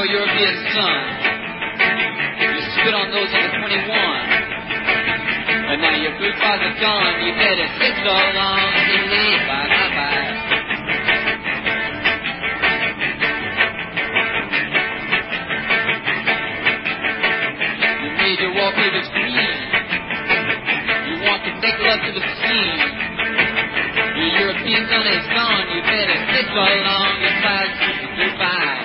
European sun. You spit on those at 21. And now your good father's gone. You better sit so long. Bye-bye. You made your wallpapers green. You want to make love to the scene. Your European sun is gone. You better sit so long. Goodbye.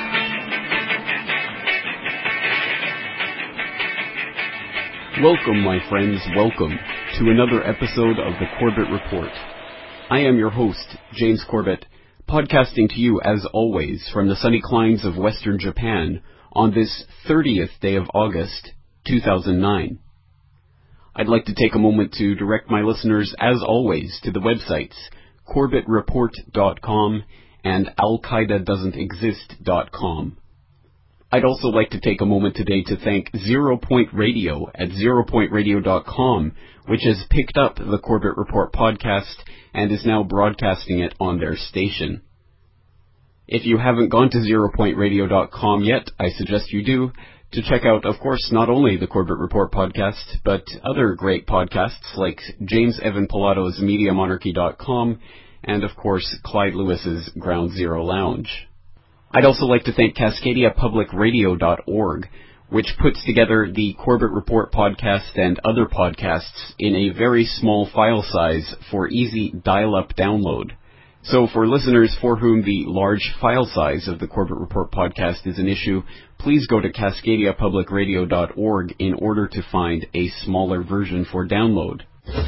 Welcome, my friends, welcome to another episode of the Corbett Report. I am your host, James Corbett, podcasting to you, as always, from the sunny climes of Western Japan on this 30th day of August, 2009. I'd like to take a moment to direct my listeners, as always, to the websites CorbettReport.com and AlQaedaDoesn'tExist.com. I'd also like to take a moment today to thank 0 Point Radio at zeropointradio.com, which has picked up the Corbett Report podcast and is now broadcasting it on their station. If you haven't gone to zeropointradio.com yet, I suggest you do, to check out, of course, not only the Corbett Report podcast, but other great podcasts like James Evan Pilato's MediaMonarchy.com and, of course, Clyde Lewis's Ground Zero Lounge. I'd also like to thank CascadiaPublicRadio.org, which puts together the Corbett Report podcast and other podcasts in a very small file size for easy dial-up download. So for listeners for whom the large file size of the Corbett Report podcast is an issue, please go to CascadiaPublicRadio.org in order to find a smaller version for download.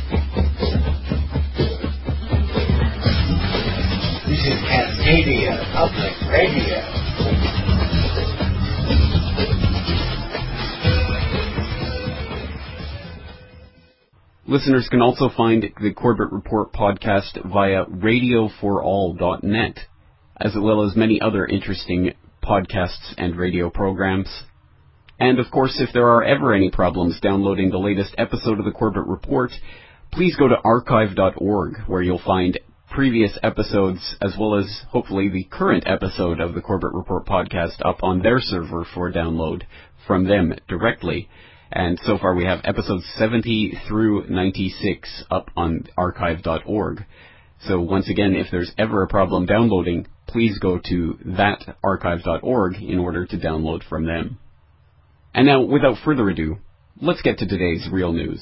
This is Cascadia Public Radio. Listeners can also find the Corbett Report podcast via radioforall.net, as well as many other interesting podcasts and radio programs. And of course, if there are ever any problems downloading the latest episode of the Corbett Report, please go to archive.org, where you'll find previous episodes, as well as hopefully the current episode of the Corbett Report podcast up on their server for download from them directly. And so far we have episodes 70 through 96 up on archive.org. So once again, if there's ever a problem downloading, please go to that archive.org in order to download from them. And now, without further ado, let's get to today's real news.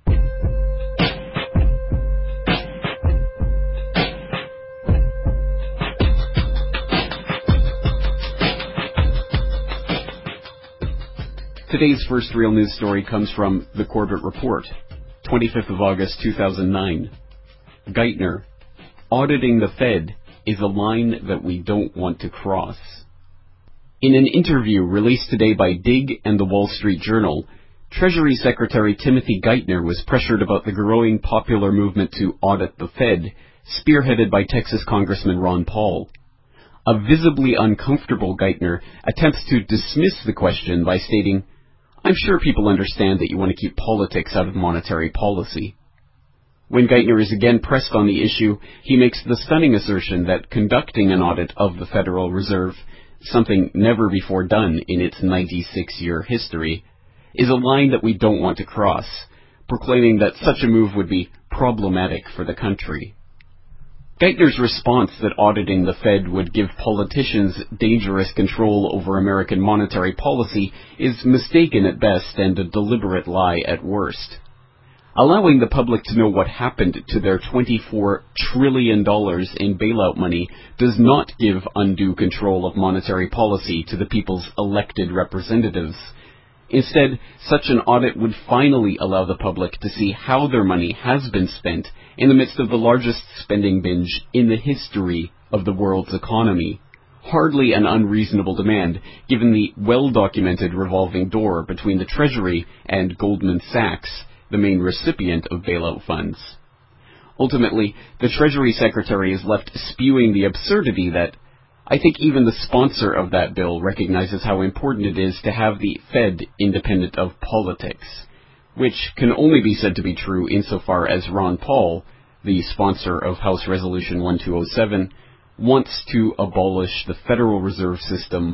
Today's first real news story comes from the Corbett Report, 25th of August 2009. Geithner, auditing the Fed is a line that we don't want to cross. In an interview released today by Digg and the Wall Street Journal, Treasury Secretary Timothy Geithner was pressured about the growing popular movement to audit the Fed, spearheaded by Texas Congressman Ron Paul. A visibly uncomfortable Geithner attempts to dismiss the question by stating, "I'm sure people understand that you want to keep politics out of monetary policy." When Geithner is again pressed on the issue, he makes the stunning assertion that conducting an audit of the Federal Reserve, something never before done in its 96-year history, is a line that we don't want to cross, proclaiming that such a move would be problematic for the country. Geithner's response that auditing the Fed would give politicians dangerous control over American monetary policy is mistaken at best and a deliberate lie at worst. Allowing the public to know what happened to their $24 trillion in bailout money does not give undue control of monetary policy to the people's elected representatives. Instead, such an audit would finally allow the public to see how their money has been spent in the midst of the largest spending binge in the history of the world's economy. Hardly an unreasonable demand, given the well-documented revolving door between the Treasury and Goldman Sachs, the main recipient of bailout funds. Ultimately, the Treasury Secretary is left spewing the absurdity that I think even the sponsor of that bill recognizes how important it is to have the Fed independent of politics, which can only be said to be true insofar as Ron Paul, the sponsor of House Resolution 1207, wants to abolish the Federal Reserve System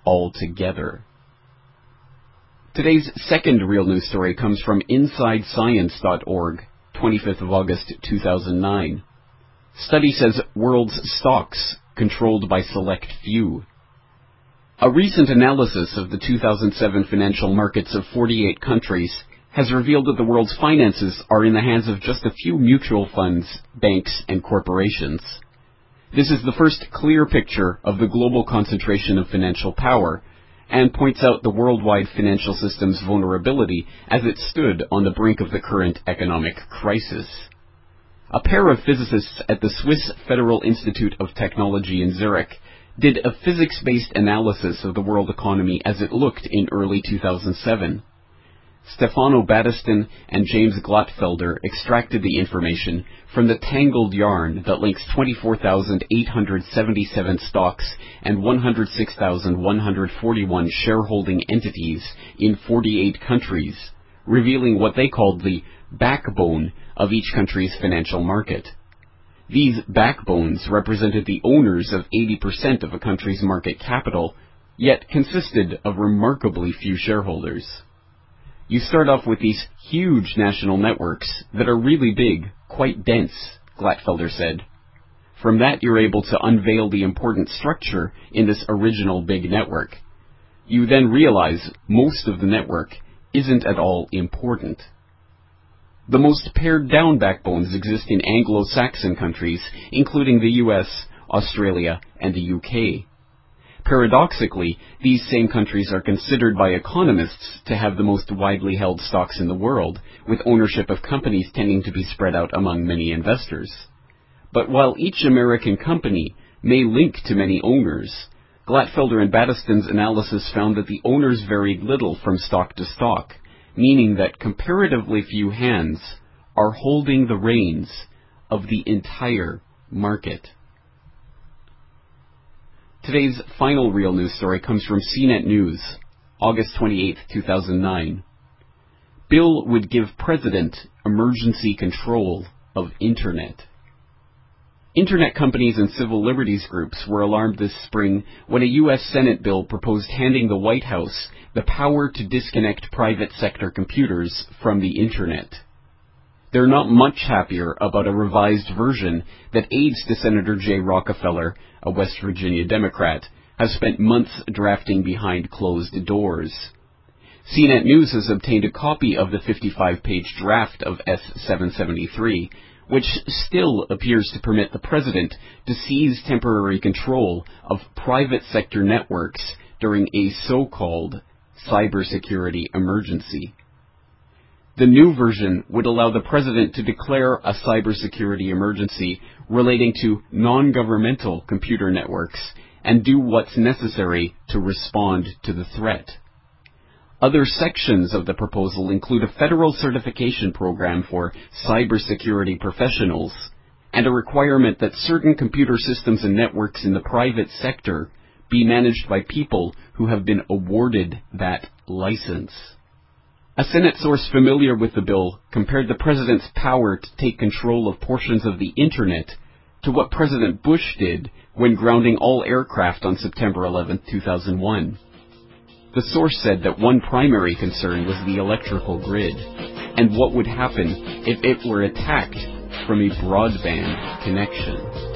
altogether. Today's second real news story comes from InsideScience.org, 25th of August 2009. Study says world's stocks controlled by select few. A recent analysis of the 2007 financial markets of 48 countries has revealed that the world's finances are in the hands of just a few mutual funds, banks, and corporations. This is the first clear picture of the global concentration of financial power, and points out the worldwide financial system's vulnerability as it stood on the brink of the current economic crisis. A pair of physicists at the Swiss Federal Institute of Technology in Zurich did a physics-based analysis of the world economy as it looked in early 2007. Stefano Battiston and James Glatfelder extracted the information from the tangled yarn that links 24,877 stocks and 106,141 shareholding entities in 48 countries, revealing what they called the backbone of each country's financial market. These backbones represented the owners of 80% of a country's market capital, yet consisted of remarkably few shareholders. You start off with these huge national networks that are really big, quite dense, Glatfelder said. From that you're able to unveil the important structure in this original big network. You then realize most of the network isn't at all important. The most pared-down backbones exist in Anglo-Saxon countries, including the US, Australia, and the UK. Paradoxically, these same countries are considered by economists to have the most widely held stocks in the world, with ownership of companies tending to be spread out among many investors. But while each American company may link to many owners, Glatfelder and Battiston's analysis found that the owners varied little from stock to stock, meaning that comparatively few hands are holding the reins of the entire market. Today's final real news story comes from CNET News, August 28, 2009. Bill would give President emergency control of Internet. Internet companies and civil liberties groups were alarmed this spring when a U.S. Senate bill proposed handing the White House the power to disconnect private sector computers from the Internet. They're not much happier about a revised version that aides to Senator Jay Rockefeller, a West Virginia Democrat, has spent months drafting behind closed doors. CNET News has obtained a copy of the 55-page draft of S-773, which still appears to permit the president to seize temporary control of private sector networks during a so-called cybersecurity emergency. The new version would allow the president to declare a cybersecurity emergency relating to non-governmental computer networks and do what's necessary to respond to the threat. Other sections of the proposal include a federal certification program for cybersecurity professionals and a requirement that certain computer systems and networks in the private sector be managed by people who have been awarded that license. A Senate source familiar with the bill compared the president's power to take control of portions of the Internet to what President Bush did when grounding all aircraft on September 11, 2001. The source said that one primary concern was the electrical grid and what would happen if it were attacked from a broadband connection.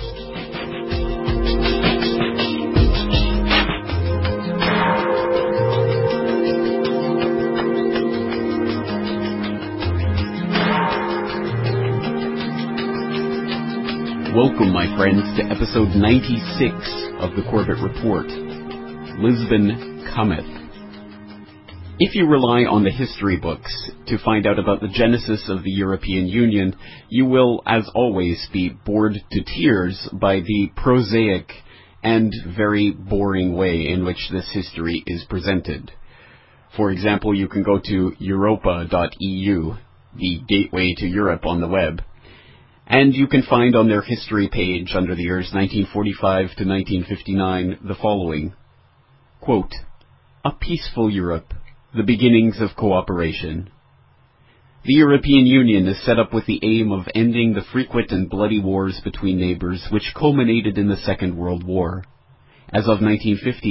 Welcome, my friends, to episode 96 of the Corbett Report. Lisbon cometh. If you rely on the history books to find out about the genesis of the European Union, you will, as always, be bored to tears by the prosaic and very boring way in which this history is presented. For example, you can go to europa.eu, the gateway to Europe on the web, and you can find on their history page under the years 1945 to 1959 the following. Quote, "A peaceful Europe, the beginnings of cooperation. The European Union is set up with the aim of ending the frequent and bloody wars between neighbors which culminated in the Second World War. As of 1950,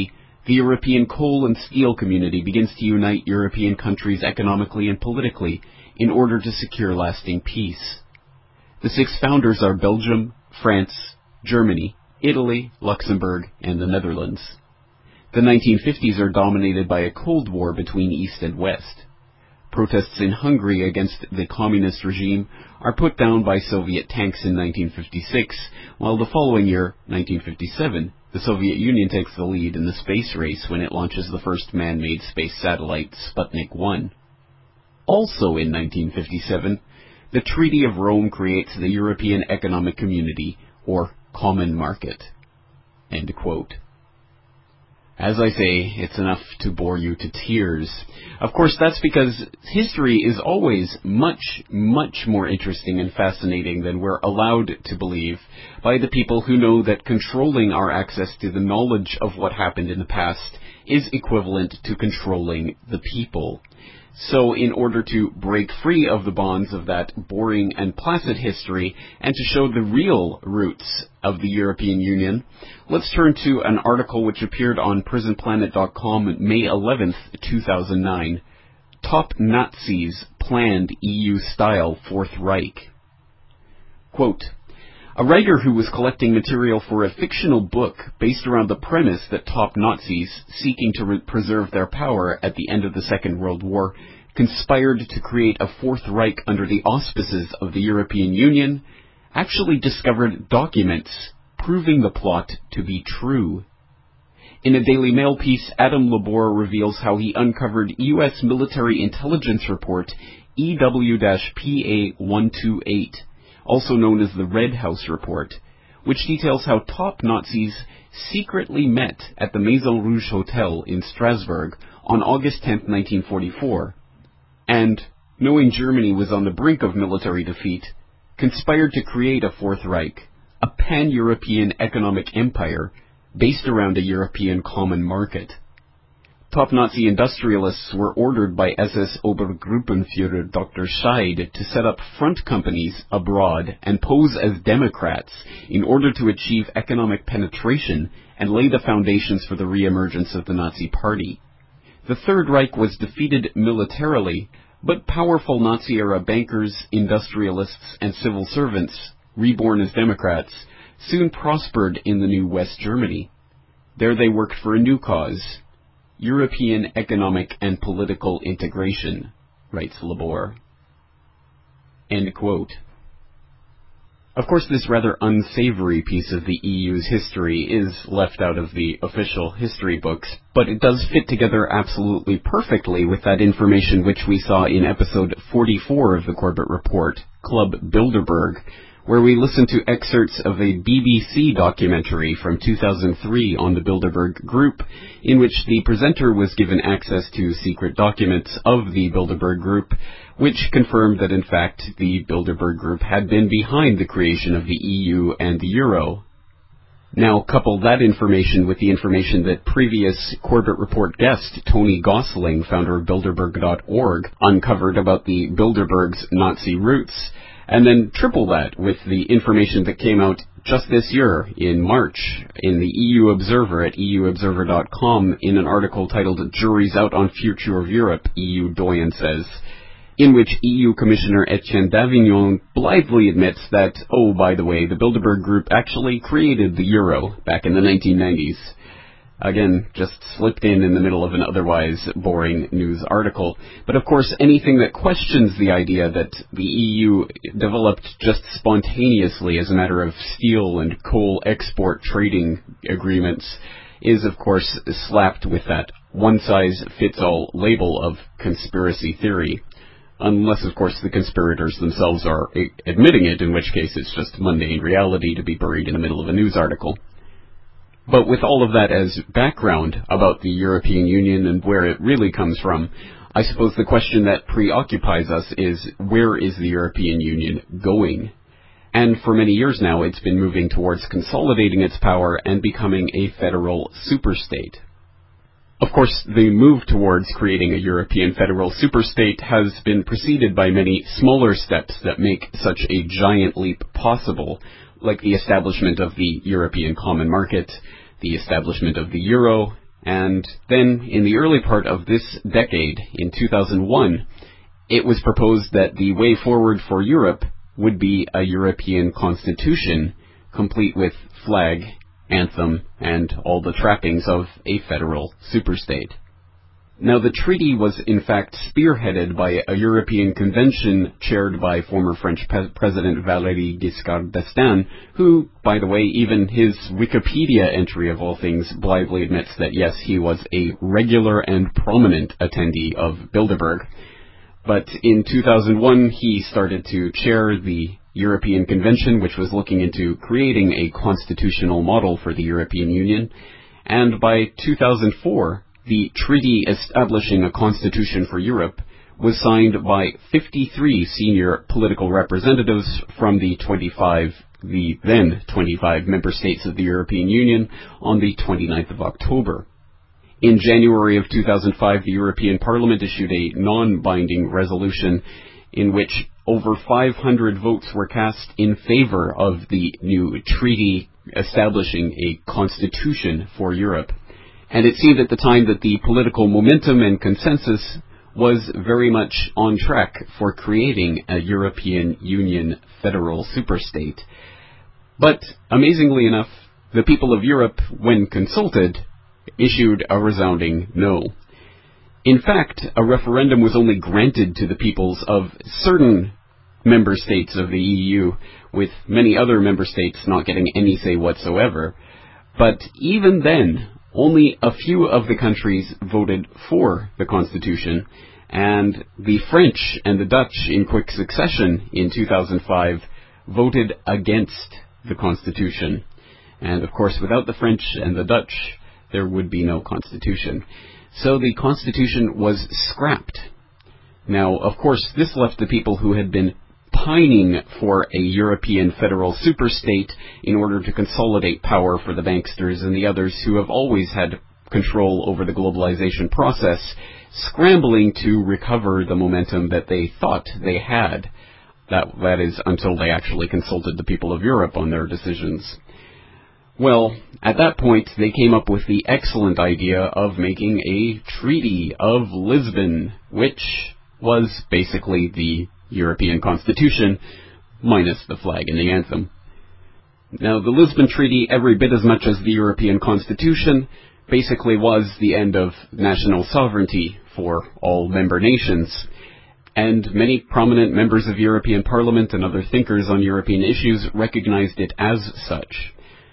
The European coal and steel community begins to unite European countries economically and politically in order to secure lasting peace. The 6 founders are Belgium, France, Germany, Italy, Luxembourg, and the Netherlands. The 1950s are dominated by a Cold War between East and West. Protests in Hungary against the communist regime are put down by Soviet tanks in 1956, while the following year, 1957, the Soviet Union takes the lead in the space race when it launches the first man-made space satellite, Sputnik 1. Also in 1957, the Treaty of Rome creates the European Economic Community, or Common Market. End quote. As I say, it's enough to bore you to tears. Of course, that's because history is always much, much more interesting and fascinating than we're allowed to believe by the people who know that controlling our access to the knowledge of what happened in the past is equivalent to controlling the people. So in order to break free of the bonds of that boring and placid history and to show the real roots of the European Union, let's turn to an article which appeared on prisonplanet.com May 11th, 2009. Top Nazis Planned EU-Style Fourth Reich. Quote, a writer who was collecting material for a fictional book based around the premise that top Nazis, seeking to preserve their power at the end of the Second World War, conspired to create a Fourth Reich under the auspices of the European Union, actually discovered documents proving the plot to be true. In a Daily Mail piece, Adam Labor reveals how he uncovered U.S. military intelligence report EW-PA-128, also known as the Red House Report, which details how top Nazis secretly met at the Maison Rouge Hotel in Strasbourg on August 10, 1944, and, knowing Germany was on the brink of military defeat, conspired to create a Fourth Reich, a pan-European economic empire based around a European common market. Top Nazi industrialists were ordered by SS Obergruppenführer Dr. Scheid to set up front companies abroad and pose as Democrats in order to achieve economic penetration and lay the foundations for the re-emergence of the Nazi Party. The Third Reich was defeated militarily, but powerful Nazi-era bankers, industrialists, and civil servants, reborn as Democrats, soon prospered in the new West Germany. There they worked for a new cause, European economic and political integration, writes Labor. End quote. Of course, this rather unsavory piece of the EU's history is left out of the official history books, but it does fit together absolutely perfectly with that information which we saw in episode 44 of the Corbett Report, Club Bilderberg, where we listened to excerpts of a BBC documentary from 2003 on the Bilderberg Group, in which the presenter was given access to secret documents of the Bilderberg Group, which confirmed that in fact the Bilderberg Group had been behind the creation of the EU and the Euro. Now couple that information with the information that previous Corbett Report guest Tony Gosling, founder of Bilderberg.org, uncovered about the Bilderberg's Nazi roots, and then triple that with the information that came out just this year, in March, in the EU Observer at EUobserver.com, in an article titled Jury's Out on Future of Europe, EU Doyen Says, in which EU Commissioner Etienne Davignon blithely admits that, oh, by the way, the Bilderberg Group actually created the euro back in the 1990s. Again, just slipped in the middle of an otherwise boring news article. But of course, anything that questions the idea that the EU developed just spontaneously as a matter of steel and coal export trading agreements is, of course, slapped with that one-size-fits-all label of conspiracy theory. Unless, of course, the conspirators themselves are admitting it, in which case it's just mundane reality to be buried in the middle of a news article. But with all of that as background about the European Union and where it really comes from, I suppose the question that preoccupies us is, where is the European Union going? And for many years now, it's been moving towards consolidating its power and becoming a federal superstate. Of course, the move towards creating a European federal superstate has been preceded by many smaller steps that make such a giant leap possible, like the establishment of the European Common Market, the establishment of the Euro, And then, in the early part of this decade, in 2001, it was proposed that the way forward for Europe would be a European constitution, complete with flag, anthem, and all the trappings of a federal superstate. Now, the treaty was in fact spearheaded by a European convention chaired by former French President Valéry Giscard d'Estaing, who, by the way, even his Wikipedia entry of all things blithely admits that yes, he was a regular and prominent attendee of Bilderberg. But in 2001, he started to chair the European Convention, which was looking into creating a constitutional model for the European Union. And by 2004, the treaty establishing a constitution for Europe was signed by 53 senior political representatives from the then 25 member states of the European Union on the 29th of October. In January of 2005, the European Parliament issued a non-binding resolution in which over 500 votes were cast in favor of the new treaty establishing a constitution for Europe. And it seemed at the time that the political momentum and consensus was very much on track for creating a European Union federal superstate. But, amazingly enough, the people of Europe, when consulted, issued a resounding no. In fact, a referendum was only granted to the peoples of certain member states of the EU, with many other member states not getting any say whatsoever. But even then, only a few of the countries voted for the Constitution, and the French and the Dutch in quick succession in 2005 voted against the Constitution. And of course, without the French and the Dutch, there would be no Constitution. So the Constitution was scrapped. Now, of course, this left the people who had been pining for a European federal superstate in order to consolidate power for the banksters and the others who have always had control over the globalization process, scrambling to recover the momentum that they thought they had. That is, until they actually consulted the people of Europe on their decisions. Well, at that point, they came up with the excellent idea of making a Treaty of Lisbon, which was basically the European Constitution, minus the flag and the anthem. Now, the Lisbon Treaty, every bit as much as the European Constitution, basically was the end of national sovereignty for all member nations. And many prominent members of European Parliament and other thinkers on European issues recognized it as such.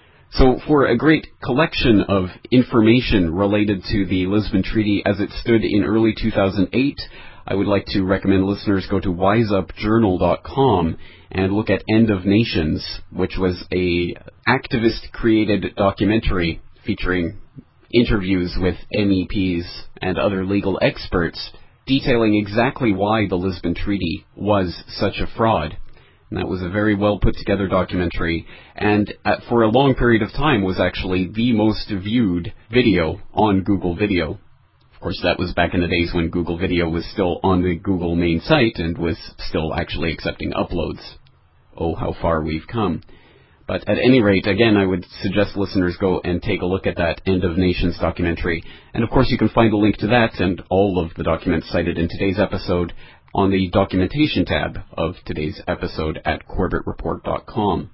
So for a great collection of information related to the Lisbon Treaty as it stood in early 2008, I would like to recommend listeners go to wiseupjournal.com and look at End of Nations, which was a activist-created documentary featuring interviews with MEPs and other legal experts detailing exactly why the Lisbon Treaty was such a fraud. And that was a very well put together documentary, and for a long period of time was actually the most viewed video on Google Video. Of course, that was back in the days when Google Video was still on the Google main site and was still actually accepting uploads. Oh, how far we've come. But at any rate, again, I would suggest listeners go and take a look at that End of Nations documentary. And of course, you can find a link to that and all of the documents cited in today's episode on the documentation tab of today's episode at CorbettReport.com.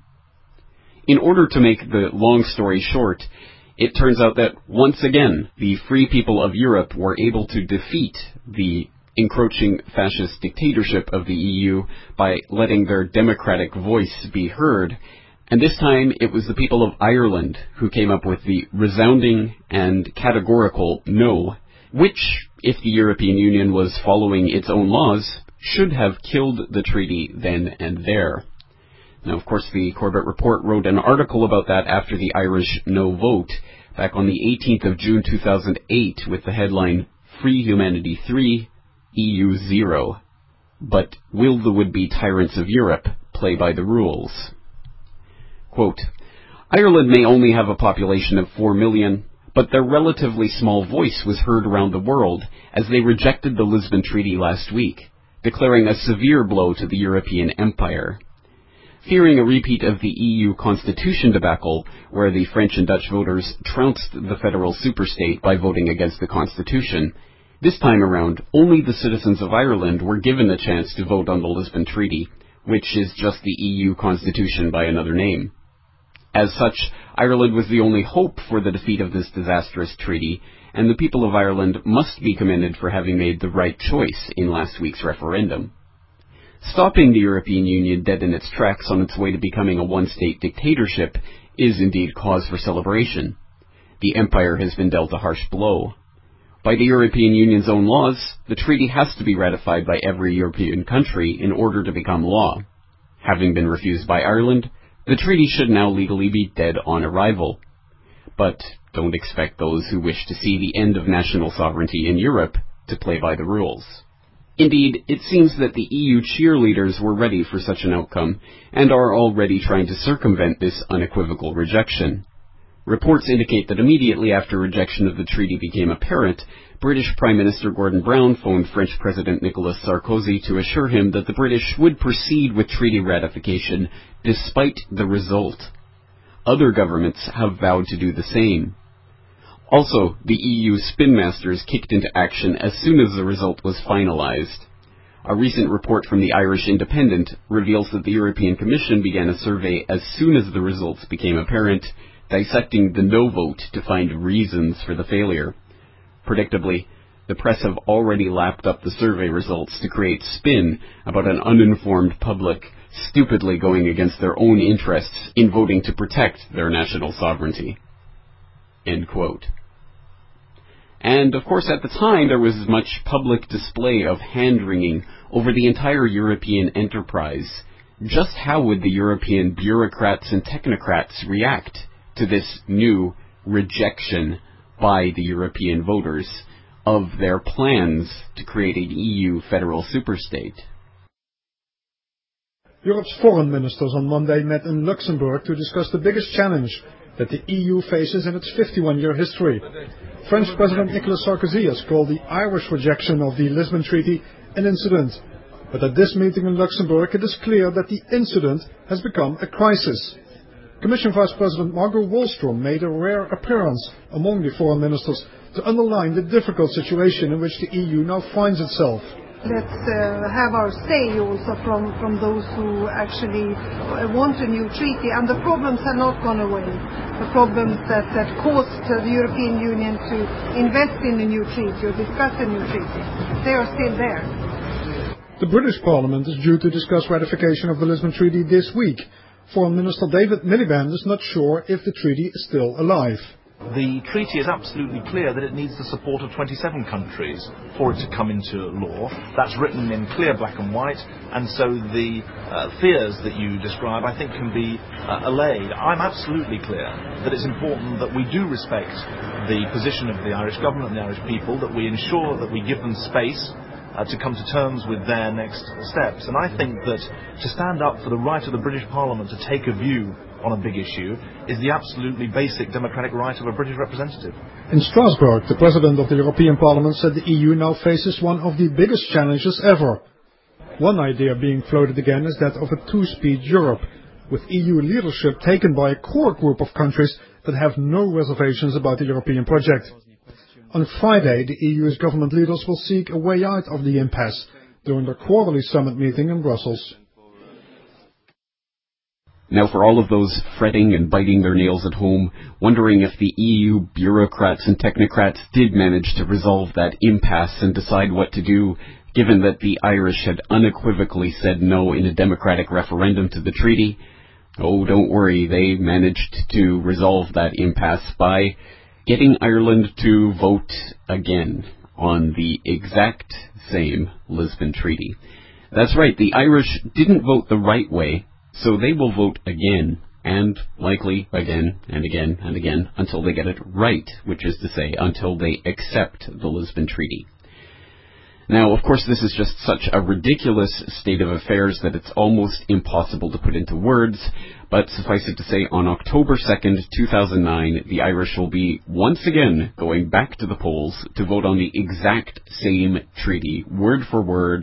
In order to make the long story short, it turns out that once again, the free people of Europe were able to defeat the encroaching fascist dictatorship of the EU by letting their democratic voice be heard. And this time, it was the people of Ireland who came up with the resounding and categorical no, which, if the European Union was following its own laws, should have killed the treaty then and there. Now, of course, the Corbett Report wrote an article about that after the Irish no vote, back on the 18th of June 2008, with the headline, Free Humanity 3, EU 0. But will the would-be tyrants of Europe play by the rules? Quote, Ireland may only have a population of 4 million, but their relatively small voice was heard around the world as they rejected the Lisbon Treaty last week, declaring a severe blow to the European empire. fearing a repeat of the EU constitution debacle, where the French and Dutch voters trounced the federal superstate by voting against the constitution. This time around, only the citizens of Ireland were given the chance to vote on the Lisbon Treaty, which is just the EU constitution by another name. As such, Ireland was the only hope for the defeat of this disastrous treaty, and the people of Ireland must be commended for having made the right choice in last week's referendum. Stopping the European Union dead in its tracks on its way to becoming a one-state dictatorship is indeed cause for celebration. The empire has been dealt a harsh blow. By the European Union's own laws, the treaty has to be ratified by every European country in order to become law. Having been refused by Ireland, the treaty should now legally be dead on arrival. But don't expect those who wish to see the end of national sovereignty in Europe to play by the rules. Indeed, it seems that the EU cheerleaders were ready for such an outcome, and are already trying to circumvent this unequivocal rejection. Reports indicate that immediately after rejection of the treaty became apparent, British Prime Minister Gordon Brown phoned French President Nicolas Sarkozy to assure him that the British would proceed with treaty ratification despite the result. Other governments have vowed to do the same. Also, the EU spin masters kicked into action as soon as the result was finalized. A recent report from the Irish Independent reveals that the European Commission began a survey as soon as the results became apparent, dissecting the no vote to find reasons for the failure. Predictably, the press have already lapped up the survey results to create spin about an uninformed public stupidly going against their own interests in voting to protect their national sovereignty. End quote. And, of course, at the time there was much public display of hand-wringing over the entire European enterprise. Just how would the European bureaucrats and technocrats react to this new rejection by the European voters of their plans to create an EU federal superstate? Europe's foreign ministers on Monday met in Luxembourg to discuss the biggest challenge that the EU faces in its 51-year history. French President Nicolas Sarkozy has called the Irish rejection of the Lisbon Treaty an incident. But at this meeting in Luxembourg, it is clear that the incident has become a crisis. Commission Vice President Margot Wallström made a rare appearance among the foreign ministers to underline the difficult situation in which the EU now finds itself. Let's have our say also from those who actually want a new treaty, and the problems have not gone away. The problems that caused the European Union to invest in a new treaty or discuss a new treaty, they are still there. The British Parliament is due to discuss ratification of the Lisbon Treaty this week. Foreign Minister David Miliband is not sure if the treaty is still alive. The treaty is absolutely clear that it needs the support of 27 countries for it to come into law. That's written in clear black and white, and so the fears that you describe, I think, can be allayed. I'm absolutely clear that it's important that we do respect the position of the Irish government and the Irish people, that we ensure that we give them space to come to terms with their next steps. And I think that to stand up for the right of the British Parliament to take a view on a big issue is the absolutely basic democratic right of a British representative. In Strasbourg, the President of the European Parliament said the EU now faces one of the biggest challenges ever. One idea being floated again is that of a two-speed Europe, with EU leadership taken by a core group of countries that have no reservations about the European project. On Friday, the EU's government leaders will seek a way out of the impasse during their quarterly summit meeting in Brussels. Now, for all of those fretting and biting their nails at home, wondering if the EU bureaucrats and technocrats did manage to resolve that impasse and decide what to do, given that the Irish had unequivocally said no in a democratic referendum to the treaty, oh, don't worry, they managed to resolve that impasse by getting Ireland to vote again on the exact same Lisbon Treaty. That's right, the Irish didn't vote the right way, so they will vote again, and likely again and again and again, until they get it right, which is to say, until they accept the Lisbon Treaty. Now, of course, this is just such a ridiculous state of affairs that it's almost impossible to put into words, but suffice it to say, on October 2nd, 2009, the Irish will be once again going back to the polls to vote on the exact same treaty, word for word,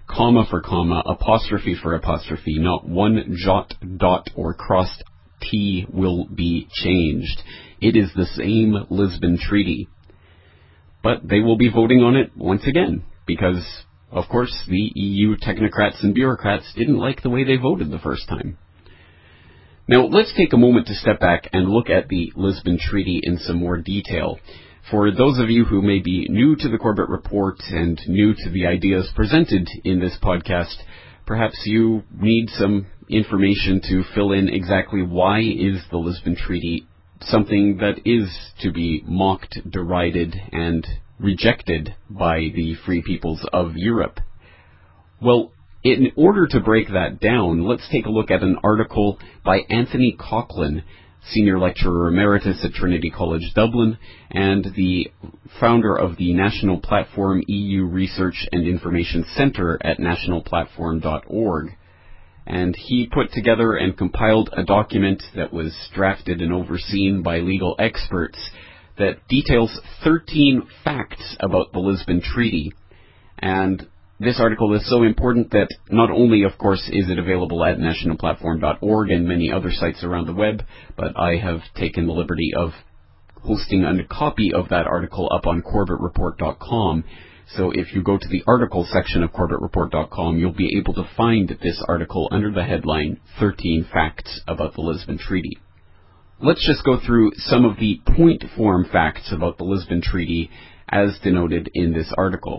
comma for comma, apostrophe for apostrophe, not one jot, dot, or crossed T will be changed. It is the same Lisbon Treaty. But they will be voting on it once again, because, of course, the EU technocrats and bureaucrats didn't like the way they voted the first time. Now, let's take a moment to step back and look at the Lisbon Treaty in some more detail. For those of you who may be new to the Corbett Report and new to the ideas presented in this podcast, perhaps you need some information to fill in exactly why is the Lisbon Treaty something that is to be mocked, derided, and rejected by the free peoples of Europe. Well, in order to break that down, let's take a look at an article by Anthony Coughlin, Senior Lecturer Emeritus at Trinity College Dublin, and the founder of the National Platform EU Research and Information Centre at nationalplatform.org. And he put together and compiled a document that was drafted and overseen by legal experts that details 13 facts about the Lisbon Treaty. And this article is so important that not only, of course, is it available at nationalplatform.org and many other sites around the web, but I have taken the liberty of hosting a copy of that article up on CorbettReport.com. So if you go to the article section of CorbettReport.com, you'll be able to find this article under the headline, 13 Facts About the Lisbon Treaty. Let's just go through some of the point form facts about the Lisbon Treaty as denoted in this article.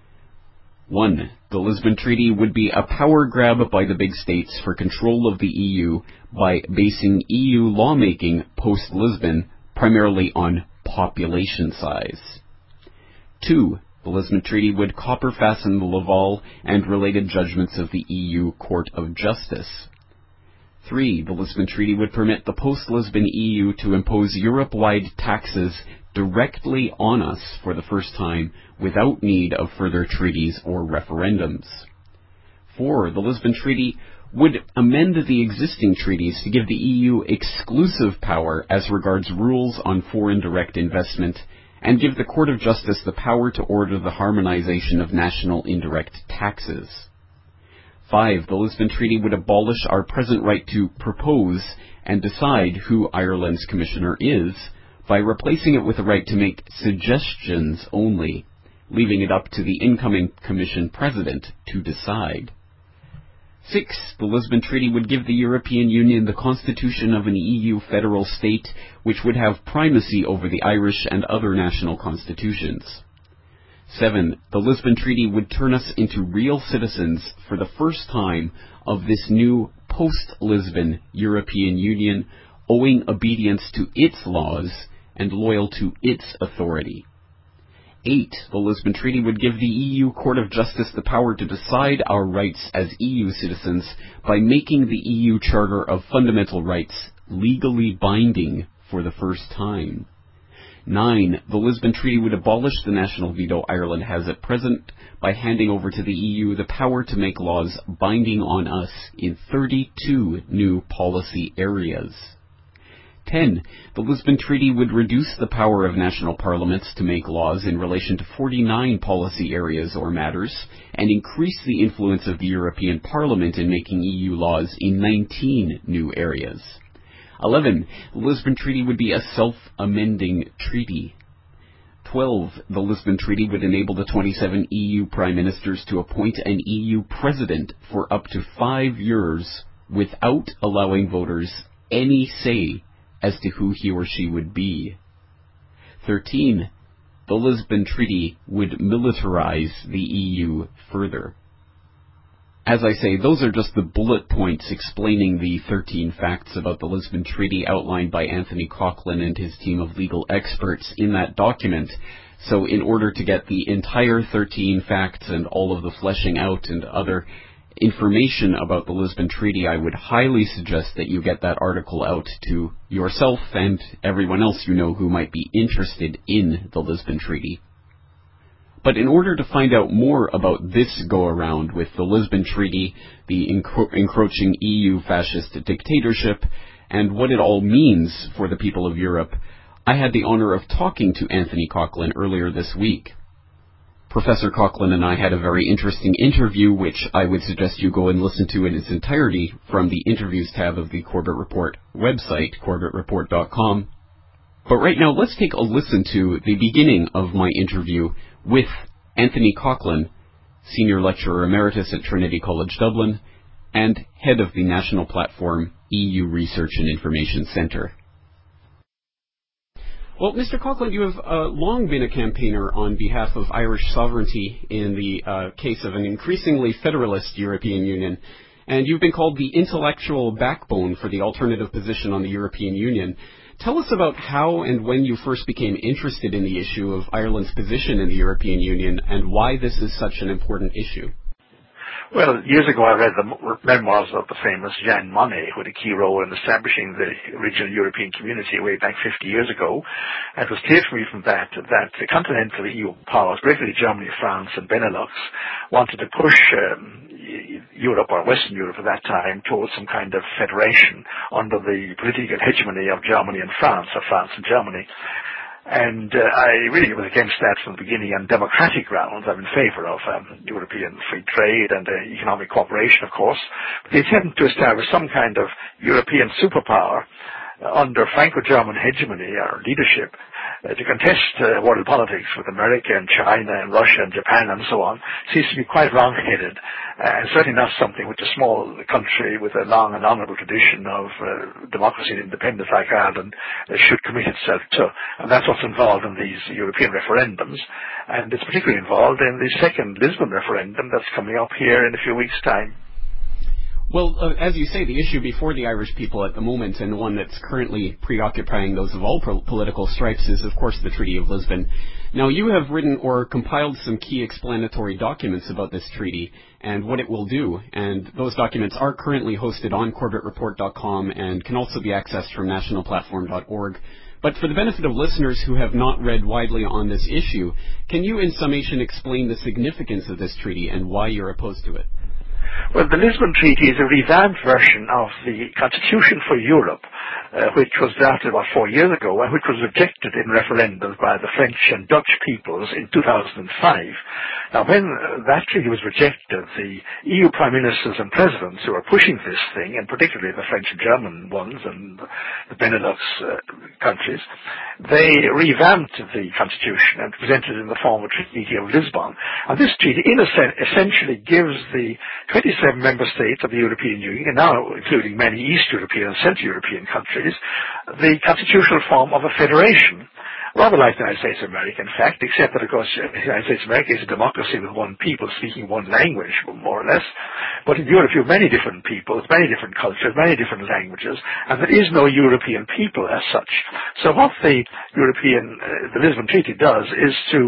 1. The Lisbon Treaty would be a power grab by the big states for control of the EU by basing EU lawmaking post-Lisbon primarily on population size. 2. The Lisbon Treaty would copper fasten the Laval and related judgments of the EU Court of Justice. 3. The Lisbon Treaty would permit the post-Lisbon EU to impose Europe-wide taxes directly on us for the first time without need of further treaties or referendums. 4. The Lisbon Treaty would amend the existing treaties to give the EU exclusive power as regards rules on foreign direct investment and give the Court of Justice the power to order the harmonization of national indirect taxes. 5. The Lisbon Treaty would abolish our present right to propose and decide who Ireland's commissioner is by replacing it with a right to make suggestions only, leaving it up to the incoming Commission President to decide. 6. The Lisbon Treaty would give the European Union the constitution of an EU federal state, which would have primacy over the Irish and other national constitutions. 7. The Lisbon Treaty would turn us into real citizens for the first time of this new post-Lisbon European Union, owing obedience to its laws and loyal to its authority. 8. The Lisbon Treaty would give the EU Court of Justice the power to decide our rights as EU citizens by making the EU Charter of Fundamental Rights legally binding for the first time. 9. The Lisbon Treaty would abolish the national veto Ireland has at present by handing over to the EU the power to make laws binding on us in 32 new policy areas. 10. The Lisbon Treaty would reduce the power of national parliaments to make laws in relation to 49 policy areas or matters, and increase the influence of the European Parliament in making EU laws in 19 new areas. 11. The Lisbon Treaty would be a self-amending treaty. 12. The Lisbon Treaty would enable the 27 EU Prime Ministers to appoint an EU President for up to 5 years without allowing voters any say as to who he or she would be. 13. The Lisbon Treaty would militarize the EU further. As I say, those are just the bullet points explaining the 13 facts about the Lisbon Treaty outlined by Anthony Coughlin and his team of legal experts in that document. So in order to get the entire 13 facts and all of the fleshing out and other information about the Lisbon Treaty, I would highly suggest that you get that article out to yourself and everyone else you know who might be interested in the Lisbon Treaty. But in order to find out more about this go-around with the Lisbon Treaty, the encroaching EU fascist dictatorship, and what it all means for the people of Europe, I had the honor of talking to Anthony Coughlin earlier this week. Professor Coughlan and I had a very interesting interview, which I would suggest you go and listen to in its entirety from the Interviews tab of the Corbett Report website, corbettreport.com. But right now, let's take a listen to the beginning of my interview with Anthony Coughlan, Senior Lecturer Emeritus at Trinity College Dublin, and Head of the National Platform EU Research and Information Centre. Well, Mr. Coughlan, you have long been a campaigner on behalf of Irish sovereignty in the case of an increasingly federalist European Union, and you've been called the intellectual backbone for the alternative position on the European Union. Tell us about how and when you first became interested in the issue of Ireland's position in the European Union and why this is such an important issue. Well, years ago I read the memoirs of the famous Jean Monnet, who had a key role in establishing the original European community way back 50 years ago. And it was clear to me from that the continental EU powers, particularly Germany, France and Benelux, wanted to push Europe, or Western Europe at that time, towards some kind of federation under the political hegemony of Germany and France, or France and Germany. And I really was against that from the beginning on democratic grounds. I'm in favour of European free trade and economic cooperation, of course. But the attempt to establish some kind of European superpower under Franco-German hegemony or leadership to contest world politics with America and China and Russia and Japan and so on seems to be quite wrong-headed, and certainly not something which a small country with a long and honourable tradition of democracy and independence like Ireland should commit itself to. And that's what's involved in these European referendums, and it's particularly involved in the second Lisbon referendum that's coming up here in a few weeks' time. Well, as you say, the issue before the Irish people at the moment, and one that's currently preoccupying those of all political stripes, is, of course, the Treaty of Lisbon. Now, you have written or compiled some key explanatory documents about this treaty and what it will do, and those documents are currently hosted on corbettreport.com and can also be accessed from nationalplatform.org. But for the benefit of listeners who have not read widely on this issue, can you, in summation, explain the significance of this treaty and why you're opposed to it? Well, the Lisbon Treaty is a revamped version of the Constitution for Europe, which was drafted about 4 years ago and which was rejected in referendums by the French and Dutch peoples in 2005. Now, when that treaty was rejected, the EU prime ministers and presidents who are pushing this thing, and particularly the French and German ones and the Benelux countries, they revamped the Constitution and presented it in the form of Treaty of Lisbon. And this treaty, in a sense, essentially gives the 27 member states of the European Union, and now including many East European and Central European countries, the constitutional form of a federation, rather like the United States of America, in fact, except that, of course, the United States of America is a democracy with one people speaking one language, more or less. But in Europe, you have many different peoples, many different cultures, many different languages, and there is no European people as such. So what the Lisbon Treaty does is to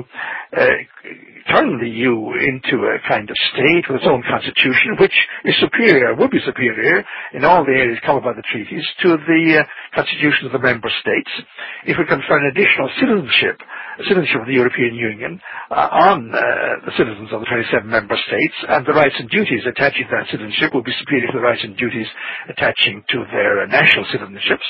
turn the EU into a kind of state with its own constitution, which is superior, would be superior in all the areas covered by the treaties to the constitution of the member states. It would confer an additional citizenship of the European Union on the citizens of the 27 member states, and the rights and duties attaching to that citizenship would be superior to the rights and duties attaching to their national citizenships.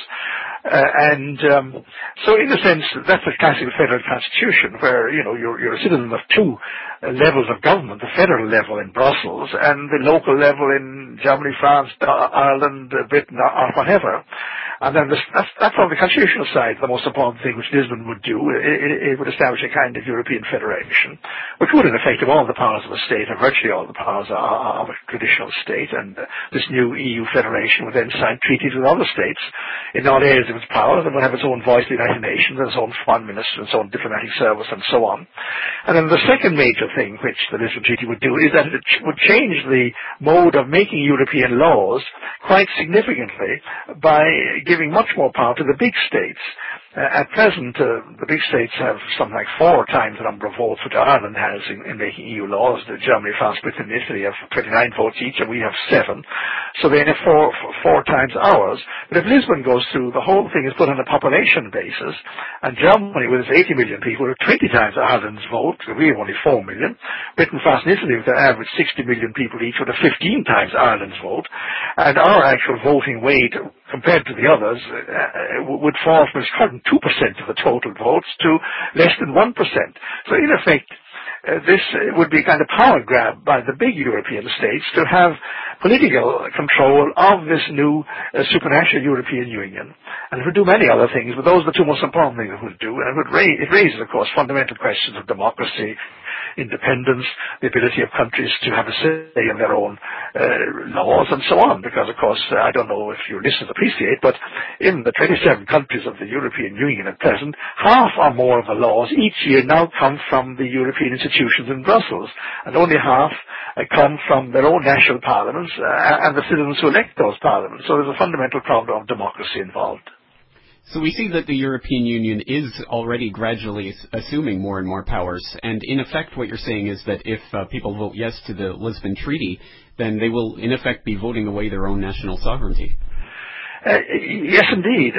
So in a sense, that's a classical federal constitution where, you're a citizen of two levels of government, the federal level in Brussels and the local level in Germany, France, Ireland, Britain, or whatever. And then that's on the constitutional side, the most important thing which Lisbon would do. It would establish a kind of European federation, which would in effect have all the powers of a state, or virtually all the powers of a traditional state. And this new EU federation would then sign treaties with other states in all areas of its powers, and would have its own voice in the United Nations, and its own foreign minister, and its own diplomatic service, and so on. And then the second major thing which the Lisbon Treaty would do is that it would change the mode of making European laws quite significantly by giving much more power to the big states. At present, the big states have something like 4 times the number of votes which Ireland has in making EU laws. Germany, France, Britain, and Italy have 29 votes each, and we have 7. So they have four times ours. But if Lisbon goes through, the whole thing is put on a population basis, and Germany, with its 80 million people, have 20 times Ireland's vote. We have only 4 million. Britain, France, and Italy, with their average 60 million people each, would have 15 times Ireland's vote. And our actual voting weight, compared to the others, would fall from its current 2% of the total votes to less than 1%. So in effect, this would be kind of power grab by the big European states to have political control of this new supranational European Union. And it would do many other things, but those are the two most important things it would do. And it raises, of course, fundamental questions of democracy, independence, the ability of countries to have a say in their own laws and so on. Because, of course, I don't know if your listeners appreciate, but in the 27 countries of the European Union at present, half or more of the laws each year now come from the European institutions in Brussels, and only half come from their own national parliaments and the citizens who elect those parliaments. So there's a fundamental problem of democracy involved. So we see that the European Union is already gradually assuming more and more powers, and in effect what you're saying is that if people vote yes to the Lisbon Treaty, then they will in effect be voting away their own national sovereignty. Yes, indeed.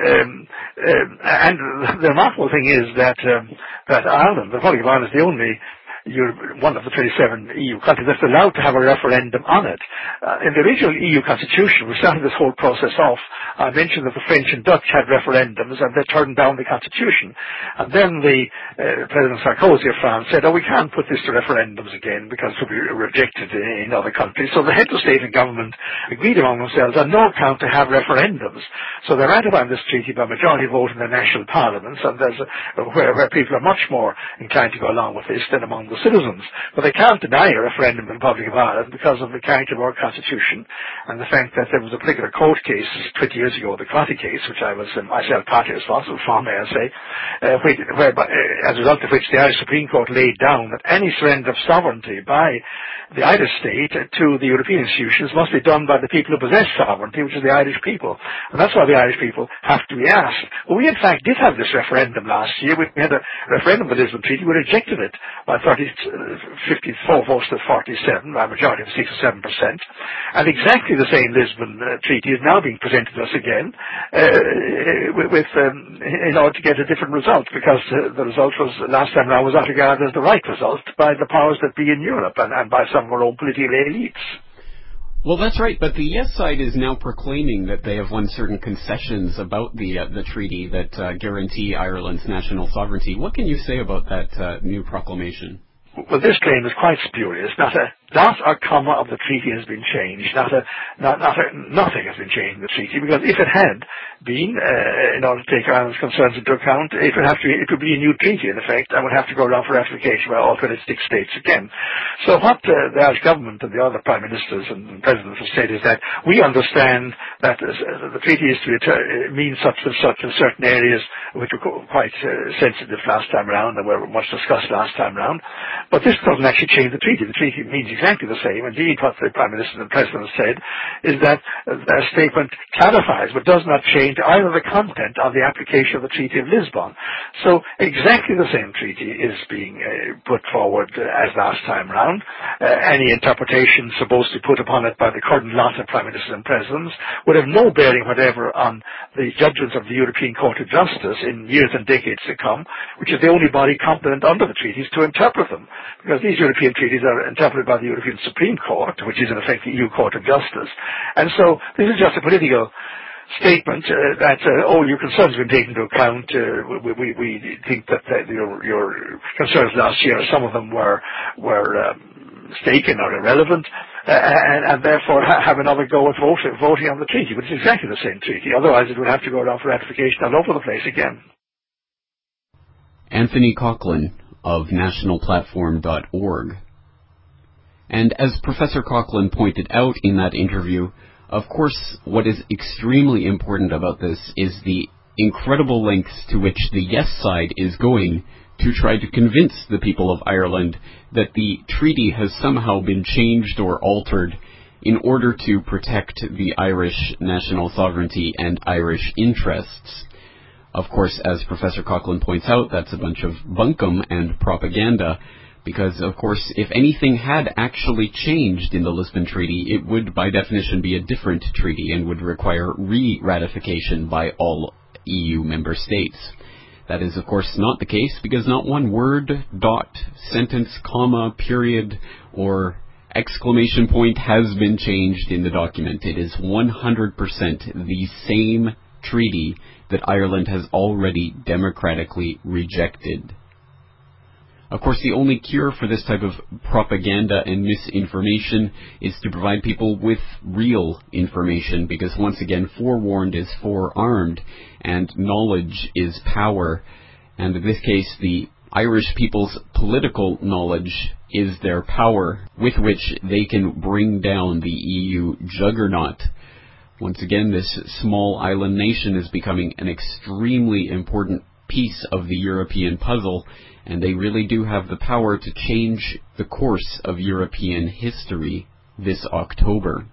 And the remarkable thing is that Ireland, the Republic of Ireland, is the only one of the 27 EU countries that's allowed to have a referendum on it. In the original EU constitution, we started this whole process off. I mentioned that the French and Dutch had referendums and they turned down the constitution. And then President Sarkozy of France said, we can't put this to referendums again because it will be rejected in other countries. So the heads of state and government agreed among themselves on no account to have referendums. So they ratified this treaty by majority vote in their national parliaments, and there's where people are much more inclined to go along with this than among the citizens. But they can't deny a referendum in the Republic of Ireland because of the character of our constitution and the fact that there was a particular court case 20 years ago, the Crotty case, which I was myself partly responsible for, may I say, whereby, as a result of which the Irish Supreme Court laid down that any surrender of sovereignty by the Irish state to the European institutions must be done by the people who possess sovereignty, which is the Irish people. And that's why the Irish people have to be asked. Well, we in fact did have this referendum last year. We had a referendum on the Lisbon Treaty. We rejected it by 54 votes to 47, by a majority of 6 or 7%. And exactly the same Lisbon Treaty is now being presented to us again in order to get a different result, because the result was last time around was not regarded as the right result by the powers that be in Europe and by some of our own political elites. Well, that's right, but the yes side is now proclaiming that they have won certain concessions about the treaty that guarantee Ireland's national sovereignty. What can you say about that new proclamation? Well, this claim is quite spurious. Not a comma of the treaty has been changed. Nothing has been changed in the treaty, because if it had been, in order to take Ireland's concerns into account, it would be a new treaty, in effect, and would have to go down for ratification by all 26 states again. So what the Irish government and the other prime ministers and presidents have said is that we understand that the treaty is to mean such and such in certain areas which were quite sensitive last time round and were much discussed last time round. But this doesn't actually change the treaty. The treaty means exactly the same. Indeed, what the Prime Minister and President said is that their statement clarifies but does not change either the content or the application of the Treaty of Lisbon. So exactly the same treaty is being put forward as last time round. Any interpretation supposed to be put upon it by the current lot of Prime Ministers and Presidents would have no bearing whatever on the judgments of the European Court of Justice in years and decades to come, which is the only body competent under the treaties to interpret them. Because these European treaties are interpreted by the European Supreme Court, which is in effect the EU Court of Justice. And so this is just a political statement that your concerns have been taken into account. We think that your concerns last year, some of them were mistaken or irrelevant, and therefore have another go at voting on the treaty, but it's exactly the same treaty. Otherwise it would have to go down for ratification all over the place again. Anthony Coughlin of nationalplatform.org. And as Professor Coughlin pointed out in that interview, of course, what is extremely important about this is the incredible lengths to which the yes side is going to try to convince the people of Ireland that the treaty has somehow been changed or altered in order to protect the Irish national sovereignty and Irish interests. Of course, as Professor Coughlin points out, that's a bunch of bunkum and propaganda, because, of course, if anything had actually changed in the Lisbon Treaty, it would, by definition, be a different treaty and would require re-ratification by all EU member states. That is, of course, not the case, because not one word, dot, sentence, comma, period, or exclamation point has been changed in the document. It is 100% the same treaty that Ireland has already democratically rejected. Of course, the only cure for this type of propaganda and misinformation is to provide people with real information, because once again, forewarned is forearmed, and knowledge is power. And in this case, the Irish people's political knowledge is their power, with which they can bring down the EU juggernaut. Once again, this small island nation is becoming an extremely important piece of the European puzzle, and they really do have the power to change the course of European history this October.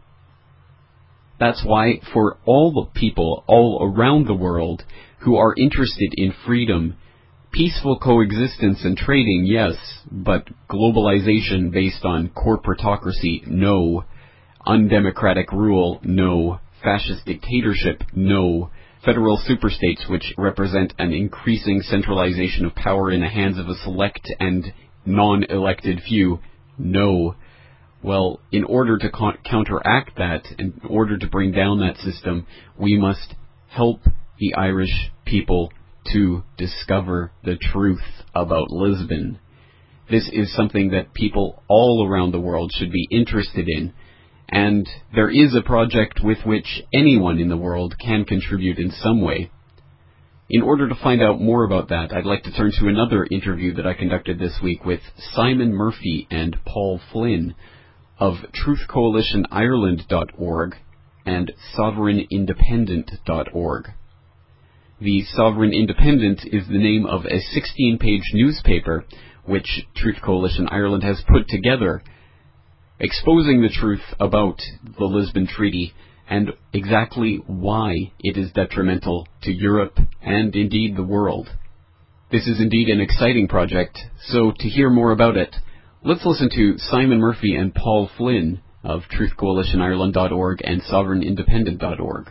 That's why, for all the people all around the world who are interested in freedom, peaceful coexistence and trading, yes, but globalization based on corporatocracy, no. Undemocratic rule, no. Fascist dictatorship, no. Federal superstates, which represent an increasing centralization of power in the hands of a select and non-elected few, no. Well, in order to counteract that, in order to bring down that system, we must help the Irish people to discover the truth about Lisbon. This is something that people all around the world should be interested in. And there is a project with which anyone in the world can contribute in some way. In order to find out more about that, I'd like to turn to another interview that I conducted this week with Simon Murphy and Paul Flynn of truthcoalitionireland.org and sovereignindependent.org. The Sovereign Independent is the name of a 16-page newspaper which Truth Coalition Ireland has put together, exposing the truth about the Lisbon Treaty and exactly why it is detrimental to Europe and indeed the world. This is indeed an exciting project, so to hear more about it, let's listen to Simon Murphy and Paul Flynn of truthcoalitionireland.org and sovereignindependent.org.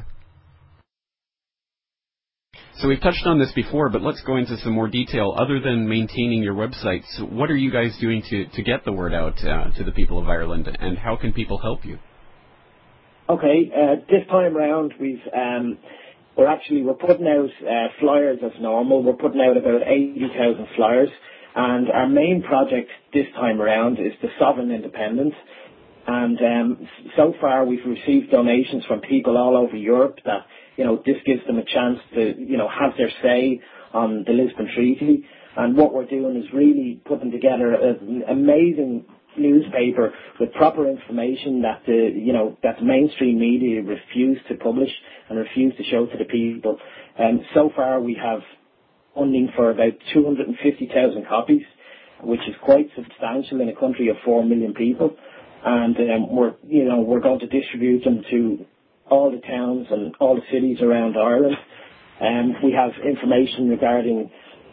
So we've touched on this before, but let's go into some more detail. Other than maintaining your websites, what are you guys doing to get the word out to the people of Ireland, and how can people help you? Okay, this time round we're putting out flyers as normal. We're putting out about 80,000 flyers, and our main project this time around is the Sovereign Independent. And so far we've received donations from people all over Europe that, this gives them a chance to, have their say on the Lisbon Treaty. And what we're doing is really putting together an amazing newspaper with proper information that that the mainstream media refuse to publish and refuse to show to the people. So far we have funding for about 250,000 copies, which is quite substantial in a country of 4 million people. And we're going to distribute them to all the towns and all the cities around Ireland. We have information regarding,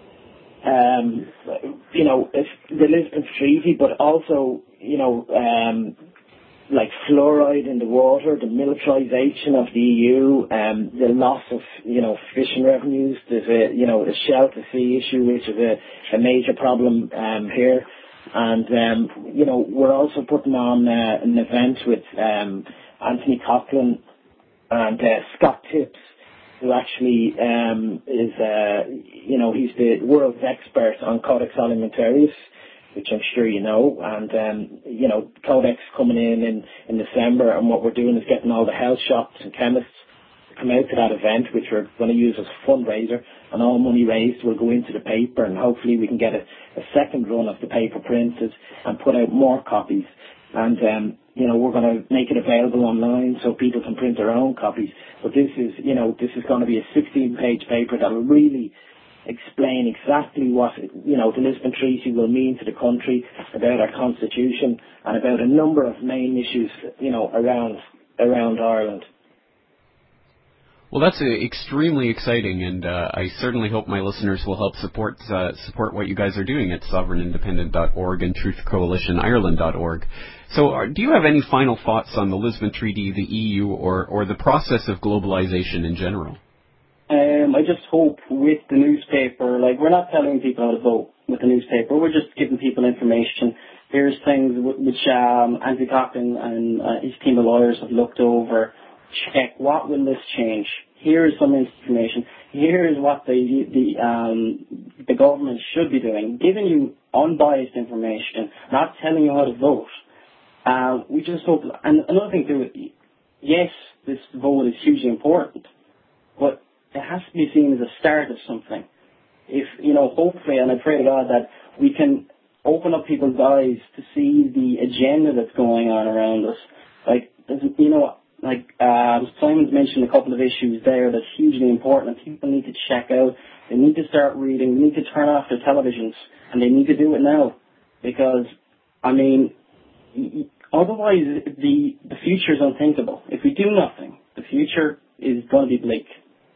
the Lisbon Treaty, but also, like fluoride in the water, the militarisation of the EU, the loss of, fishing revenues. There's a shell to sea issue, which is a major problem here. And, we're also putting on an event with Anthony Coughlin and Scott Tips, who actually is, he's the world's expert on Codex Alimentarius, which I'm sure you know. And, Codex coming in December, and what we're doing is getting all the health shops and chemists to come out to that event, which we're going to use as a fundraiser, and all money raised will go into the paper, and hopefully we can get a second run of the paper printed and put out more copies. And, we're going to make it available online so people can print their own copies. But this is going to be a 16-page paper that will really explain exactly what, the Lisbon Treaty will mean to the country, about our constitution, and about a number of main issues, around Ireland. Well, that's extremely exciting, and I certainly hope my listeners will help support what you guys are doing at sovereignindependent.org and truthcoalitionireland.org. So do you have any final thoughts on the Lisbon Treaty, the EU, or the process of globalization in general? I just hope with the newspaper, we're not telling people how to vote with the newspaper, we're just giving people information. Here's things which Anthony Coughlin and his team of lawyers have looked over. Check, what will this change? Here is some information. Here is what the government should be doing. Giving you unbiased information, not telling you how to vote. We just hope, and another thing too, yes, this vote is hugely important, but it has to be seen as a start of something. If, hopefully, and I pray to God that we can open up people's eyes to see the agenda that's going on around us. Simon's mentioned a couple of issues there that's hugely important and people need to check out. They need to start reading. They need to turn off their televisions, and they need to do it now. Because, otherwise the future is unthinkable. If we do nothing, the future is going to be bleak.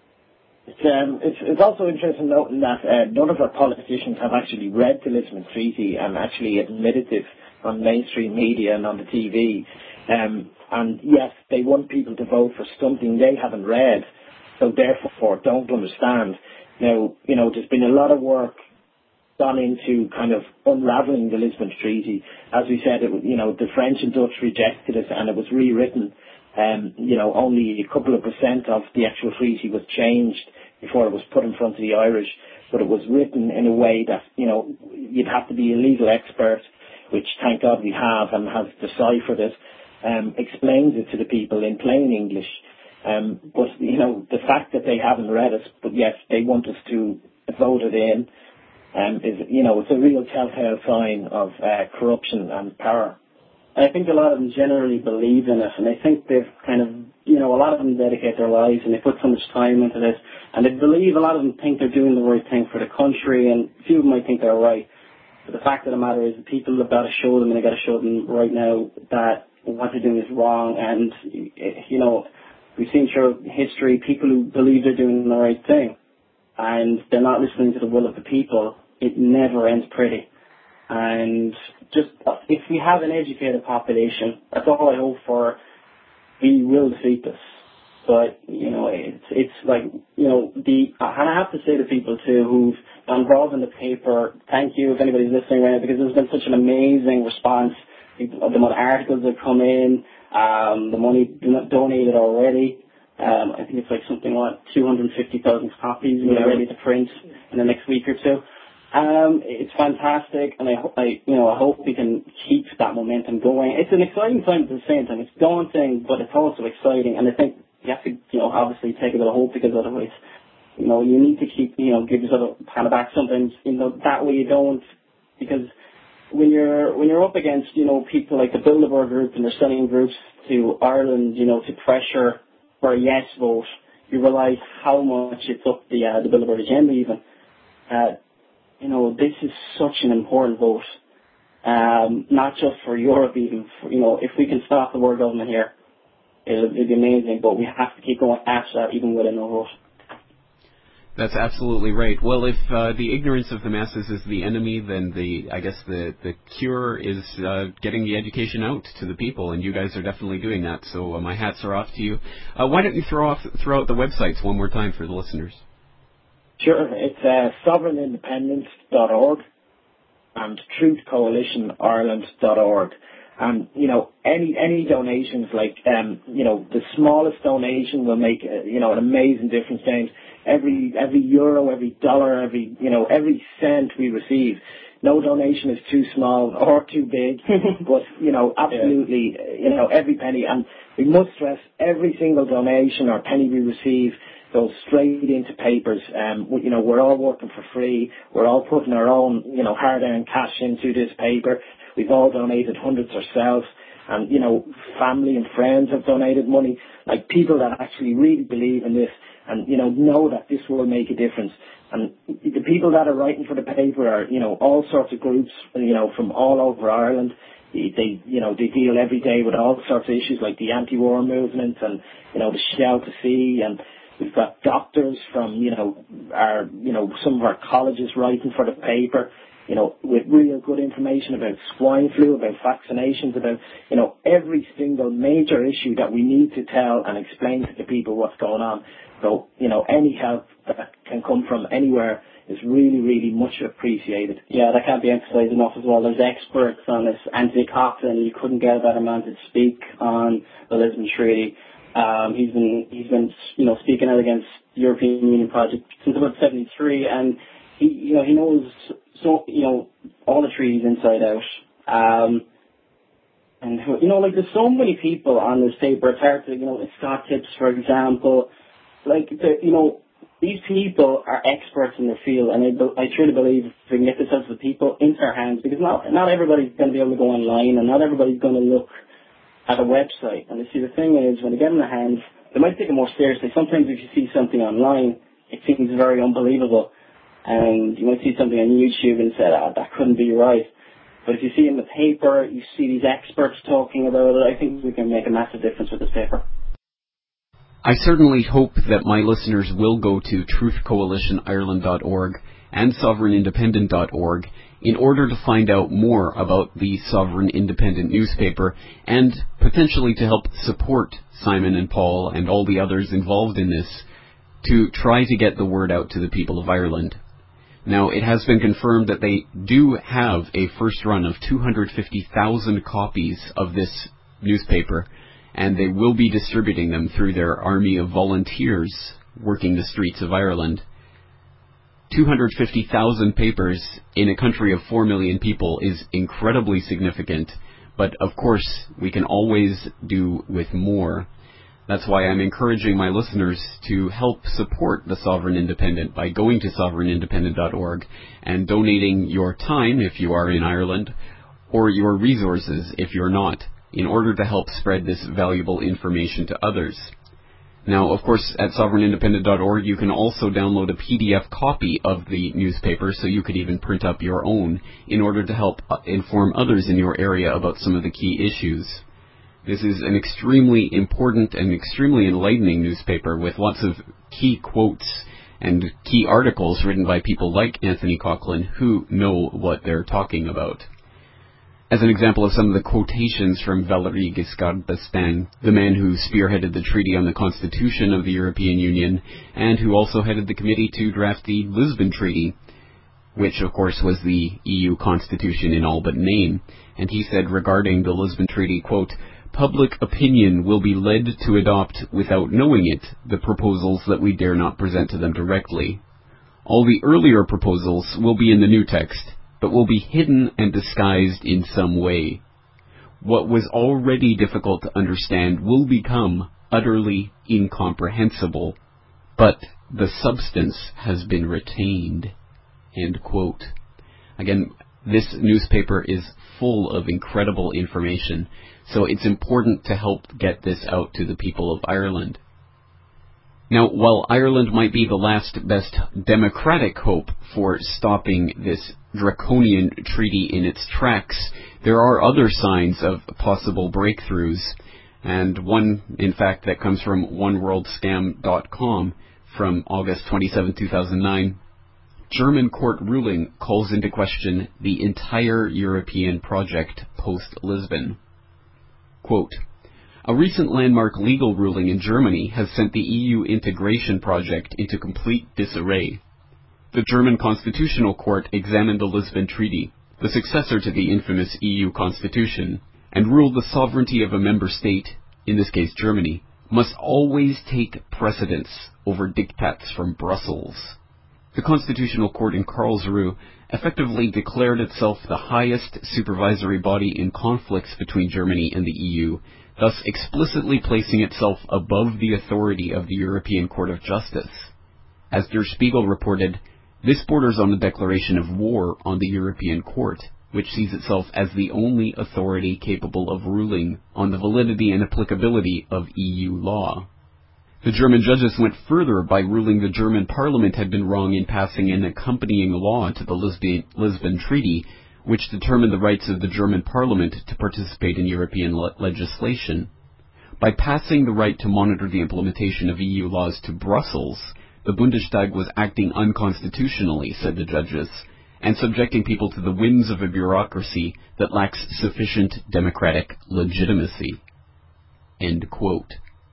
It's also interesting noting that none of our politicians have actually read the Lisbon Treaty and actually admitted it on mainstream media and on the TV. And yes, they want people to vote for something they haven't read, so therefore don't understand. Now, there's been a lot of work gone into kind of unraveling the Lisbon Treaty. As we said, the French and Dutch rejected it and it was rewritten. Only a couple of % of the actual treaty was changed before it was put in front of the Irish, but it was written in a way that, you'd have to be a legal expert, which thank God we have and has deciphered it, explains it to the people in plain English. But, the fact that they haven't read it, but yes, they want us to vote it in, it's a real telltale sign of corruption and power. I think a lot of them generally believe in it, and I think they've kind of, a lot of them dedicate their lives and they put so much time into this, and they believe, a lot of them think they're doing the right thing for the country, and a few of them might think they're right. But the fact of the matter is, the people have got to show them, and they've got to show them right now that what they're doing is wrong. And, we've seen through history people who believe they're doing the right thing, and they're not listening to the will of the people. It never ends pretty. And just, if we have an educated population, that's all I hope for, we will defeat this. But, it's like, and I have to say to people too who've been involved in the paper, thank you if anybody's listening right now, because there's been such an amazing response. The amount of articles that come in, the money donated already. I think it's like something like 250,000 copies we're ready to print in the next week or two. It's fantastic, and I hope we can keep that momentum going. It's an exciting time at the same time. It's daunting, but it's also exciting, and I think you have to, obviously take a bit of hope, because otherwise, you need to keep, give yourself a pat on the back sometimes, that way you don't, because when you're up against, people like the Bilderberg Group and their studying groups to Ireland, to pressure for a yes vote, you realise how much it's up the Bilderberg agenda even. This is such an important vote, not just for Europe even. If we can stop the world government here, it'll be amazing, but we have to keep going after that even with a no vote. That's absolutely right. Well, if the ignorance of the masses is the enemy, then I guess the cure is getting the education out to the people, and you guys are definitely doing that. So my hats are off to you. Why don't you throw out the websites one more time for the listeners? Sure. It's sovereignindependence.org and truthcoalitionireland.org. And, any donations, like, the smallest donation will make, an amazing difference, James. Every euro, every dollar, every cent we receive, no donation is too small or too big, but, absolutely, every penny. And we must stress every single donation or penny we receive goes straight into papers. We're all working for free. We're all putting our own, hard-earned cash into this paper. We've all donated hundreds ourselves, and, family and friends have donated money, like people that actually really believe in this and, know that this will make a difference. And the people that are writing for the paper are, all sorts of groups, from all over Ireland. They deal every day with all sorts of issues like the anti-war movement and, the Shell to Sea, and we've got doctors from, some of our colleges writing for the paper, with real good information about swine flu, about vaccinations, about, every single major issue that we need to tell and explain to the people what's going on. So, any help that can come from anywhere is really, really much appreciated. Yeah, that can't be emphasised enough as well. There's experts on this. Anthony Coughlin, you couldn't get a better man to speak on the Lisbon Treaty. He's been speaking out against the European Union project since about 1973, and he knows all the treaties inside out. And there's so many people on this paper. It's hard to, Scott Tips, for example, these people are experts in their field, and I truly believe if we can get this out to the people into their hands, because not everybody's going to be able to go online, and not everybody's going to look at a website. And you see, the thing is, when they get in their hands, they might take it more seriously. Sometimes if you see something online, it seems very unbelievable, and you might see something on YouTube and say, that couldn't be right. But if you see it in the paper, you see these experts talking about it, I think we can make a massive difference with this paper. I certainly hope that my listeners will go to truthcoalitionireland.org and sovereignindependent.org in order to find out more about the Sovereign Independent newspaper and potentially to help support Simon and Paul and all the others involved in this to try to get the word out to the people of Ireland. Now, it has been confirmed that they do have a first run of 250,000 copies of this newspaper, and they will be distributing them through their army of volunteers working the streets of Ireland. 250,000 papers in a country of 4 million people is incredibly significant, but of course we can always do with more. That's why I'm encouraging my listeners to help support the Sovereign Independent by going to sovereignindependent.org and donating your time if you are in Ireland, or your resources if you're not, in order to help spread this valuable information to others. Now, of course, at sovereignindependent.org you can also download a PDF copy of the newspaper, so you could even print up your own in order to help inform others in your area about some of the key issues. This is an extremely important and extremely enlightening newspaper with lots of key quotes and key articles written by people like Anthony Coughlin who know what they're talking about. As an example of some of the quotations from Valéry Giscard d'Estaing, the man who spearheaded the Treaty on the Constitution of the European Union and who also headed the committee to draft the Lisbon Treaty, which of course was the EU Constitution in all but name. And he said regarding the Lisbon Treaty, quote, "Public opinion will be led to adopt, without knowing it, the proposals that we dare not present to them directly. All the earlier proposals will be in the new text, but will be hidden and disguised in some way. What was already difficult to understand will become utterly incomprehensible, but the substance has been retained." End quote. Again, this newspaper is full of incredible information, so it's important to help get this out to the people of Ireland. Now, while Ireland might be the last best democratic hope for stopping this draconian treaty in its tracks, there are other signs of possible breakthroughs, and one, in fact, that comes from oneworldscam.com from August 27, 2009. German court ruling calls into question the entire European project post-Lisbon. Quote, "A recent landmark legal ruling in Germany has sent the EU integration project into complete disarray. The German Constitutional Court examined the Lisbon Treaty, the successor to the infamous EU Constitution, and ruled the sovereignty of a member state, in this case Germany, must always take precedence over diktats from Brussels. The Constitutional Court in Karlsruhe effectively declared itself the highest supervisory body in conflicts between Germany and the EU, thus explicitly placing itself above the authority of the European Court of Justice. As Der Spiegel reported, this borders on a declaration of war on the European Court, which sees itself as the only authority capable of ruling on the validity and applicability of EU law. The German judges went further by ruling the German parliament had been wrong in passing an accompanying law to the Lisbon Treaty, which determined the rights of the German parliament to participate in European legislation. By passing the right to monitor the implementation of EU laws to Brussels, the Bundestag was acting unconstitutionally, said the judges, and subjecting people to the whims of a bureaucracy that lacks sufficient democratic legitimacy." End quote.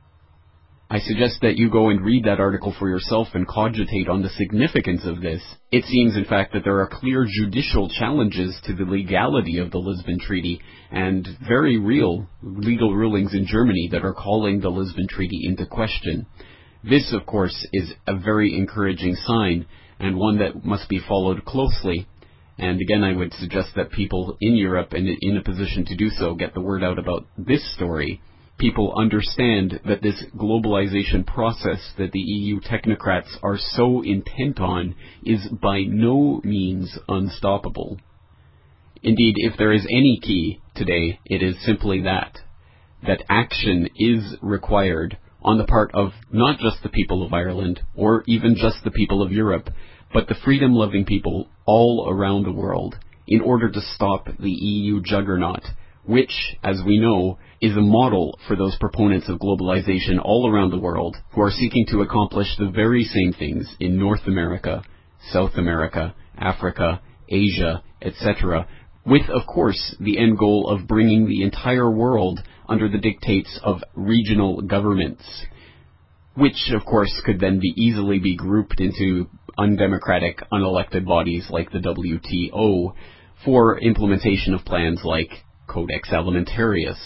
I suggest that you go and read that article for yourself and cogitate on the significance of this. It seems, in fact, that there are clear judicial challenges to the legality of the Lisbon Treaty and very real legal rulings in Germany that are calling the Lisbon Treaty into question. This, of course, is a very encouraging sign, and one that must be followed closely. And again, I would suggest that people in Europe and in a position to do so get the word out about this story. People understand that this globalization process that the EU technocrats are so intent on is by no means unstoppable. Indeed, if there is any key today, it is simply that action is required on the part of not just the people of Ireland or even just the people of Europe, but the freedom-loving people all around the world in order to stop the EU juggernaut, which, as we know, is a model for those proponents of globalization all around the world who are seeking to accomplish the very same things in North America, South America, Africa, Asia, etc., with, of course, the end goal of bringing the entire world under the dictates of regional governments, which, of course, could then easily be grouped into undemocratic, unelected bodies like the WTO for implementation of plans like Codex Alimentarius.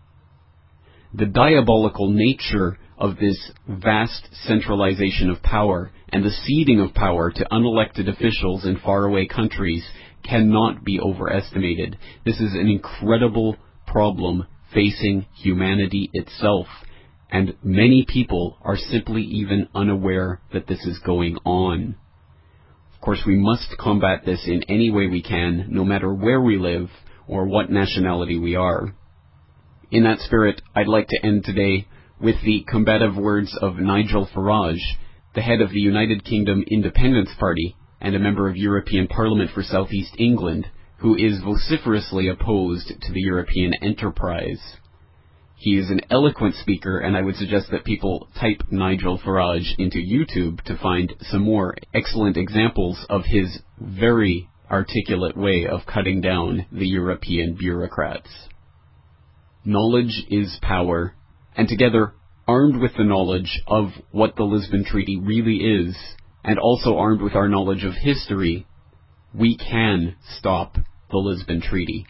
The diabolical nature of this vast centralization of power and the ceding of power to unelected officials in faraway countries cannot be overestimated. This is an incredible problem facing humanity itself, and many people are simply even unaware that this is going on. Of course, we must combat this in any way we can, no matter where we live or what nationality we are. In that spirit, I'd like to end today with the combative words of Nigel Farage, the head of the United Kingdom Independence Party and a member of European Parliament for South East England, who is vociferously opposed to the European enterprise. He is an eloquent speaker, and I would suggest that people type Nigel Farage into YouTube to find some more excellent examples of his very articulate way of cutting down the European bureaucrats. Knowledge is power, and together, armed with the knowledge of what the Lisbon Treaty really is, and also armed with our knowledge of history, we can stop the Lisbon Treaty.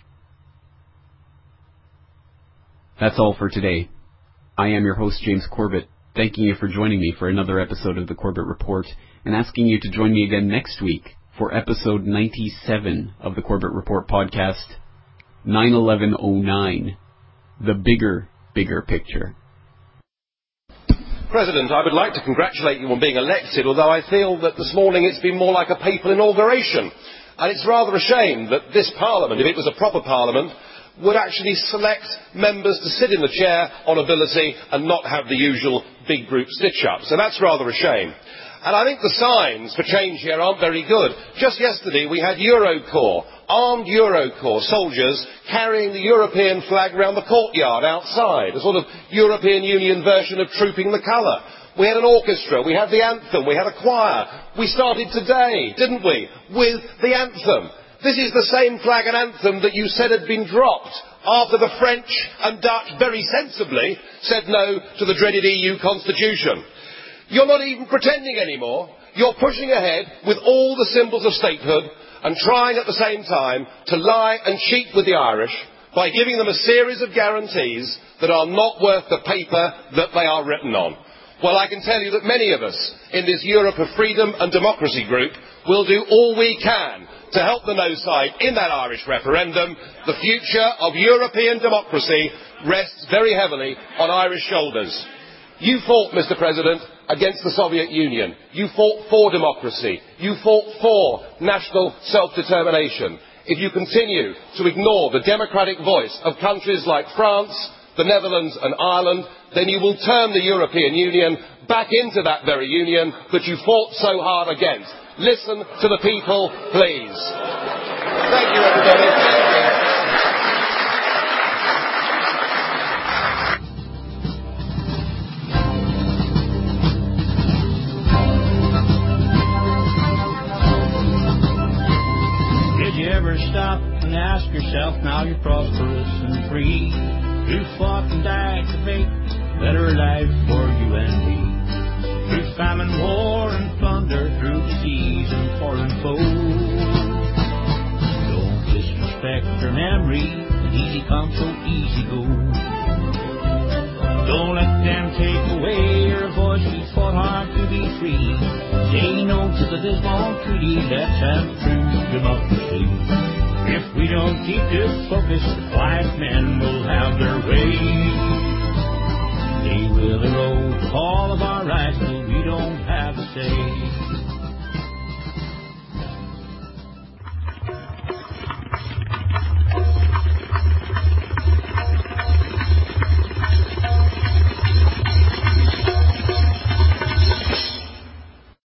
That's all for today. I am your host, James Corbett, thanking you for joining me for another episode of the Corbett Report, and asking you to join me again next week for episode 97 of the Corbett Report podcast, 9/11/09, the bigger picture. President, I would like to congratulate you on being elected, although I feel that this morning it's been more like a papal inauguration. And it's rather a shame that this Parliament, if it was a proper Parliament, would actually select members to sit in the chair on ability and not have the usual big group stitch-ups. So that's rather a shame. And I think the signs for change here aren't very good. Just yesterday we had Eurocorps, armed Eurocorps soldiers carrying the European flag around the courtyard outside, a sort of European Union version of Trooping the Colour. We had an orchestra, we had the anthem, we had a choir. We started today, didn't we, with the anthem. This is the same flag and anthem that you said had been dropped after the French and Dutch very sensibly said no to the dreaded EU constitution. You're not even pretending anymore. You're pushing ahead with all the symbols of statehood and trying at the same time to lie and cheat with the Irish by giving them a series of guarantees that are not worth the paper that they are written on. Well, I can tell you that many of us in this Europe of Freedom and Democracy group will do all we can to help the no side in that Irish referendum. The future of European democracy rests very heavily on Irish shoulders. You fought, Mr. President, against the Soviet Union. You fought for democracy. You fought for national self-determination. If you continue to ignore the democratic voice of countries like France, the Netherlands and Ireland, then you will turn the European Union back into that very union that you fought so hard against. Listen to the people, please. Thank you, everybody. Stop and ask yourself, now you're prosperous and free, who fought and died to make a better life for you and me? Through famine, war and plunder, through disease and foreign foes. Don't disrespect their memory, and easy come so easy go. Don't let them take away your voice, you fought hard to be free. Say no to the Lisbon Treaty, let's have true democracy. If we don't keep this focus, the quiet men will have their way.